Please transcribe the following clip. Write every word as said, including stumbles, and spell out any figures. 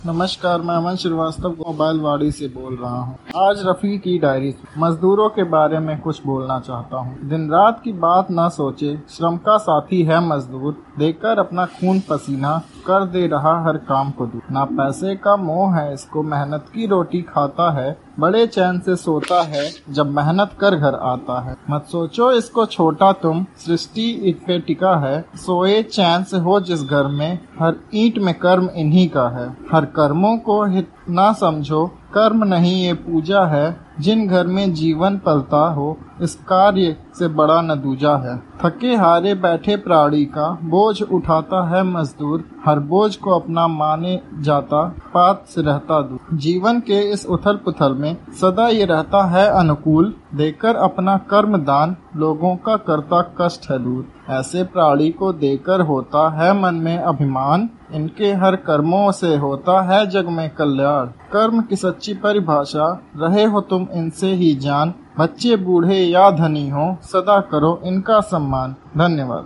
नमस्कार, मैं अमन श्रीवास्तव मोबाइल वाड़ी से बोल रहा हूँ। आज रफ़ी की डायरी मजदूरों के बारे में कुछ बोलना चाहता हूँ। दिन रात की बात न सोचे, श्रम का साथी है मजदूर, देकर अपना खून पसीना कर दे रहा हर काम को दूर। ना पैसे का मोह है इसको, मेहनत की रोटी खाता है, बड़े चैन से सोता है जब मेहनत कर घर आता है। मत सोचो इसको छोटा तुम, सृष्टि ईंट पे टिका है, सोए चैन से हो जिस घर में, हर ईंट में कर्म इन्हीं का है। हर कर्मों को हित ना समझो, कर्म नहीं ये पूजा है, जिन घर में जीवन पलता हो, इस कार्य से बड़ा न दूजा है। थके हारे बैठे प्राणी का बोझ उठाता है मजदूर, हर बोझ को अपना माने जाता, पात से रहता दूर। जीवन के इस उथल पुथल में सदा ये रहता है अनुकूल, देकर अपना कर्म दान, लोगों का करता कष्ट है दूर। ऐसे प्राणी को देकर होता है मन में अभिमान, इनके हर कर्मों से होता है जग में कल्याण। कर्म की सच्ची परिभाषा रहे हो तुम इनसे ही जान, बच्चे बूढ़े या धनी हो, सदा करो इनका सम्मान। धन्यवाद।